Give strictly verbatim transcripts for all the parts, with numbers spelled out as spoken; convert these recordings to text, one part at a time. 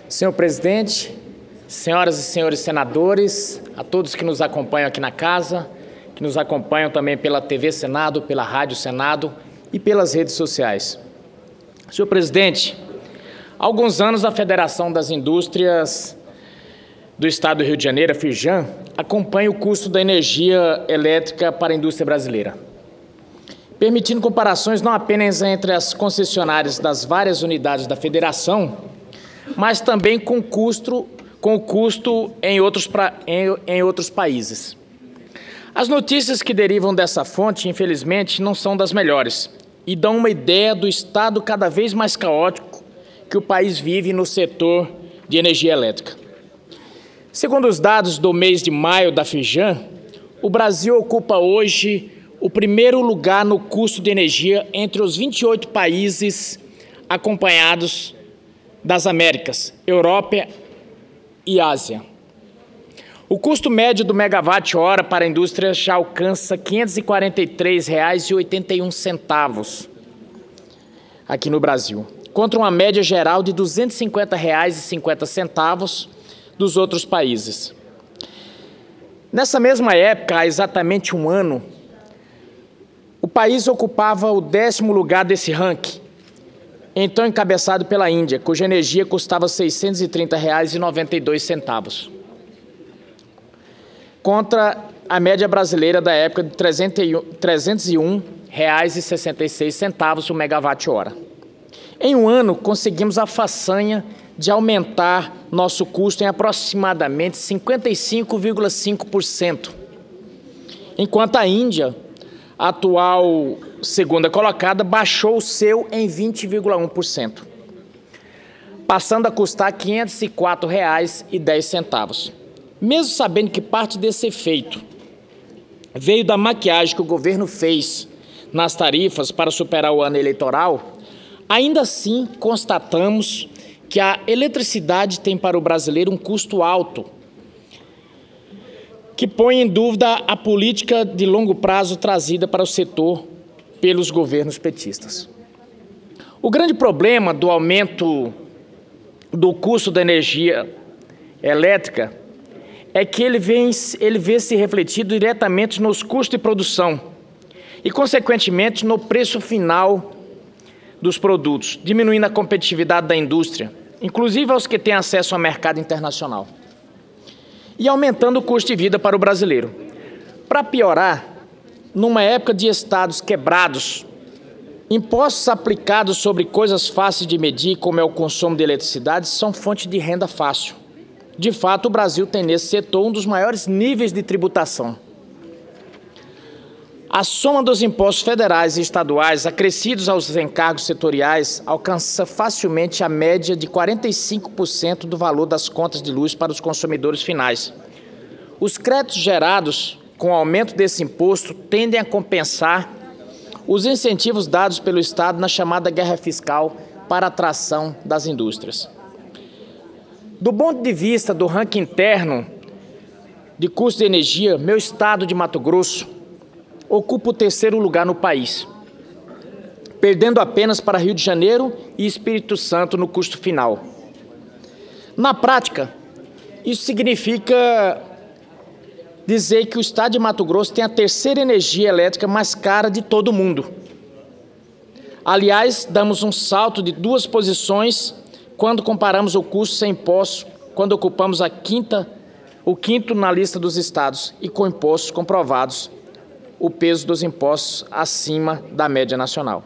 Senhor presidente, senhoras e senhores senadores, a todos que nos acompanham aqui na casa, que nos acompanham também pela T V Senado, pela Rádio Senado e pelas redes sociais. Senhor presidente, há alguns anos a Federação das Indústrias do Estado do Rio de Janeiro, a FIRJAN, acompanha o custo da energia elétrica para a indústria brasileira, permitindo comparações não apenas entre as concessionárias das várias unidades da federação, mas também com, custo, com o custo em outros, pra, em, em outros países. As notícias que derivam dessa fonte, infelizmente, não são das melhores e dão uma ideia do estado cada vez mais caótico que o país vive no setor de energia elétrica. Segundo os dados do mês de maio da FIRJAN, o Brasil ocupa hoje o primeiro lugar no custo de energia entre os vinte e oito países acompanhados das Américas, Europa e Ásia. O custo médio do megawatt-hora para a indústria já alcança quinhentos e quarenta e três reais e oitenta e um centavos aqui no Brasil, contra uma média geral de duzentos e cinquenta reais e cinquenta centavos dos outros países. Nessa mesma época, há exatamente um ano, o país ocupava o décimo lugar desse ranking, então encabeçado pela Índia, cuja energia custava seiscentos e trinta reais e noventa e dois centavos, contra a média brasileira da época de trezentos e um reais e sessenta e seis centavos o megawatt-hora. Em um ano, conseguimos a façanha de aumentar nosso custo em aproximadamente cinquenta e cinco vírgula cinco por cento, enquanto a Índia, a atual segunda colocada, baixou o seu em vinte vírgula um por cento, passando a custar quinhentos e quatro reais e dez centavos. Mesmo sabendo que parte desse efeito veio da maquiagem que o governo fez nas tarifas para superar o ano eleitoral, ainda assim constatamos que a eletricidade tem para o brasileiro um custo alto, que põe em dúvida a política de longo prazo trazida para o setor pelos governos petistas. O grande problema do aumento do custo da energia elétrica é que ele, vem, ele vê-se refletido diretamente nos custos de produção e, consequentemente, no preço final dos produtos, diminuindo a competitividade da indústria, inclusive aos que têm acesso ao mercado internacional, e aumentando o custo de vida para o brasileiro. Para piorar, numa época de estados quebrados, impostos aplicados sobre coisas fáceis de medir, como é o consumo de eletricidade, são fonte de renda fácil. De fato, o Brasil tem nesse setor um dos maiores níveis de tributação. A soma dos impostos federais e estaduais acrescidos aos encargos setoriais alcança facilmente a média de quarenta e cinco por cento do valor das contas de luz para os consumidores finais. Os créditos gerados com o aumento desse imposto tendem a compensar os incentivos dados pelo Estado na chamada guerra fiscal para a atração das indústrias. Do ponto de vista do ranking interno de custo de energia, meu estado de Mato Grosso ocupa o terceiro lugar no país, perdendo apenas para Rio de Janeiro e Espírito Santo no custo final. Na prática, isso significa dizer que o estado de Mato Grosso tem a terceira energia elétrica mais cara de todo o mundo. Aliás, damos um salto de duas posições quando comparamos o custo sem impostos, quando ocupamos a quinta, o quinto na lista dos estados e com impostos comprovados, o peso dos impostos acima da média nacional.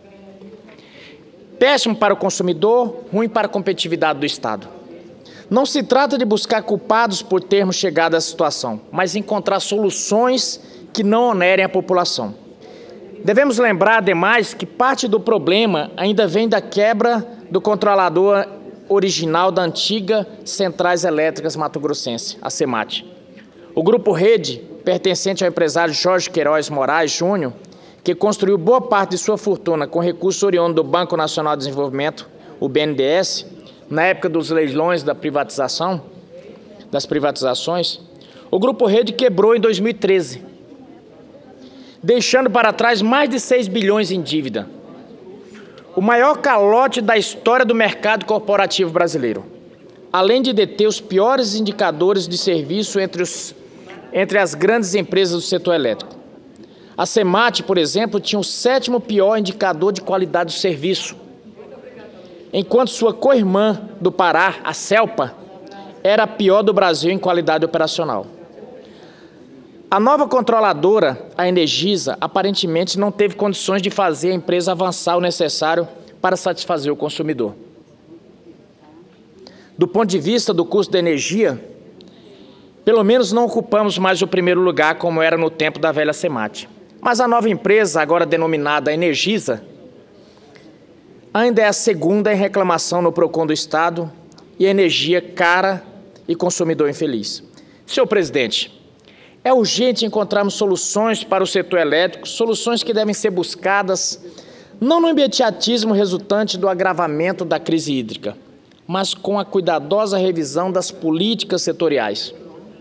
Péssimo para o consumidor, ruim para a competitividade do Estado. Não se trata de buscar culpados por termos chegado a essa situação, mas encontrar soluções que não onerem a população. Devemos lembrar, ademais, que parte do problema ainda vem da quebra do controlador original da antiga Centrais Elétricas Mato Grossense, a CEMAT. O Grupo Rede, pertencente ao empresário Jorge Queiroz Moraes Júnior, que construiu boa parte de sua fortuna com recursos oriundos do Banco Nacional de Desenvolvimento, o B N D E S, na época dos leilões da privatização, das privatizações, o Grupo Rede quebrou em dois mil e treze, deixando para trás mais de seis bilhões em dívida. O maior calote da história do mercado corporativo brasileiro. além de deter os piores indicadores de serviço entre, os, entre as grandes empresas do setor elétrico. A SEMAT, por exemplo, tinha o sétimo pior indicador de qualidade do serviço, enquanto sua co-irmã do Pará, a CELPA, era a pior do Brasil em qualidade operacional. A nova controladora, a Energisa, aparentemente não teve condições de fazer a empresa avançar o necessário para satisfazer o consumidor. Do ponto de vista do custo da energia, pelo menos não ocupamos mais o primeiro lugar como era no tempo da velha SEMAT. Mas a nova empresa, agora denominada Energisa, ainda é a segunda em reclamação no PROCON do Estado e energia cara e consumidor infeliz. Senhor presidente, é urgente encontrarmos soluções para o setor elétrico, soluções que devem ser buscadas não no imediatismo resultante do agravamento da crise hídrica, mas com a cuidadosa revisão das políticas setoriais.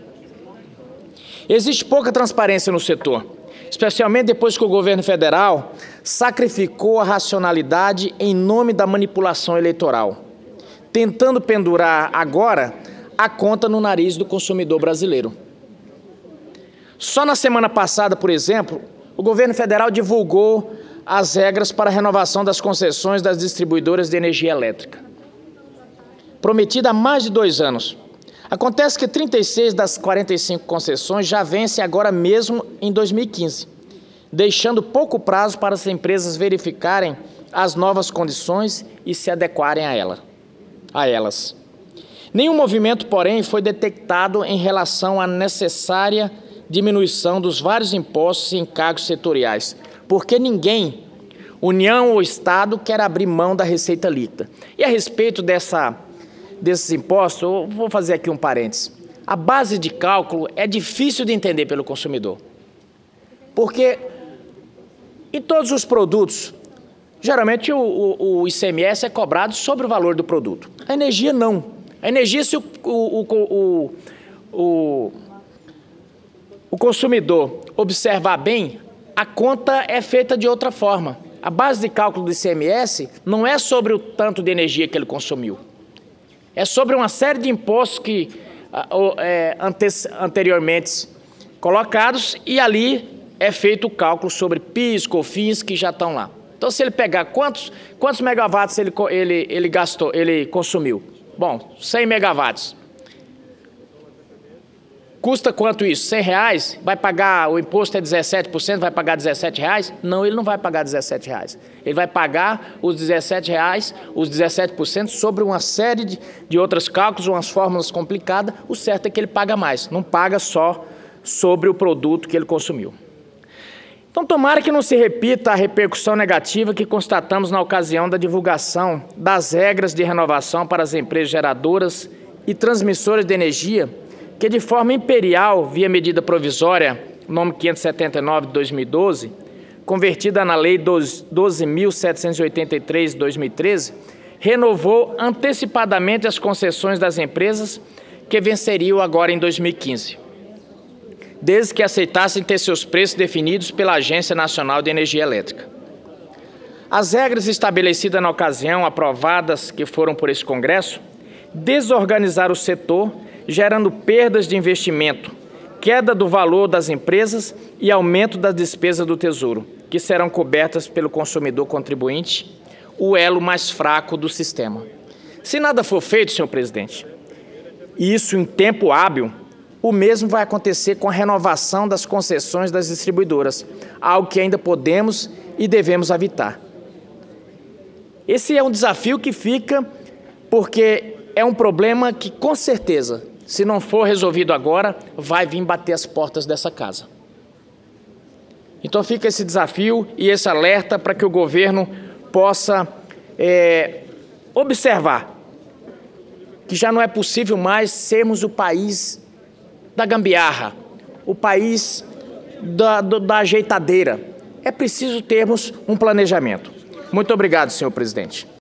Existe pouca transparência no setor, especialmente depois que o governo federal sacrificou a racionalidade em nome da manipulação eleitoral, tentando pendurar agora a conta no nariz do consumidor brasileiro. Só na semana passada, por exemplo, o governo federal divulgou as regras para a renovação das concessões das distribuidoras de energia elétrica, prometida há mais de dois anos. Acontece que trinta e seis das quarenta e cinco concessões já vencem agora mesmo em dois mil e quinze, deixando pouco prazo para as empresas verificarem as novas condições e se adequarem a, ela, a elas. Nenhum movimento, porém, foi detectado em relação à necessária diminuição dos vários impostos e encargos setoriais, porque ninguém, União ou Estado, quer abrir mão da receita líquida. E a respeito dessa... desses impostos, eu vou fazer aqui um parênteses. A base de cálculo é difícil de entender pelo consumidor. Porque em todos os produtos, geralmente o, o, o I C M S é cobrado sobre o valor do produto. A energia não. A energia, se o, o, o, o, o consumidor observar bem, a conta é feita de outra forma. A base de cálculo do I C M S não é sobre o tanto de energia que ele consumiu. É sobre uma série de impostos que é, anteriormente colocados e ali é feito o cálculo sobre P I S, COFINS, que já estão lá. Então, se ele pegar quantos, quantos megawatts ele, ele, ele gastou, ele consumiu? Bom, cem megawatts. Custa quanto isso? cem reais? Vai pagar, o imposto é dezessete por cento, vai pagar dezessete reais? Não, ele não vai pagar dezessete reais. Ele vai pagar os dezessete reais, os dezessete por cento sobre uma série de, de outros cálculos, umas fórmulas complicadas. O certo é que ele paga mais, não paga só sobre o produto que ele consumiu. Então, tomara que não se repita a repercussão negativa que constatamos na ocasião da divulgação das regras de renovação para as empresas geradoras e transmissoras de energia, que de forma imperial, via medida provisória, nome quinhentos e setenta e nove de dois mil e doze, convertida na Lei doze mil setecentos e oitenta e três de dois mil e treze, renovou antecipadamente as concessões das empresas que venceriam agora em dois mil e quinze, desde que aceitassem ter seus preços definidos pela Agência Nacional de Energia Elétrica. As regras estabelecidas na ocasião, aprovadas que foram por esse Congresso, desorganizaram o setor, gerando perdas de investimento, queda do valor das empresas e aumento das despesas do Tesouro, que serão cobertas pelo consumidor contribuinte, o elo mais fraco do sistema. Se nada for feito, senhor presidente, e isso em tempo hábil, o mesmo vai acontecer com a renovação das concessões das distribuidoras, algo que ainda podemos e devemos evitar. Esse é um desafio que fica porque é um problema que, com certeza, se não for resolvido agora, vai vir bater as portas dessa casa. Então fica esse desafio e esse alerta para que o governo possa é, observar que já não é possível mais sermos o país da gambiarra, o país da, do, da ajeitadeira. É preciso termos um planejamento. Muito obrigado, senhor presidente.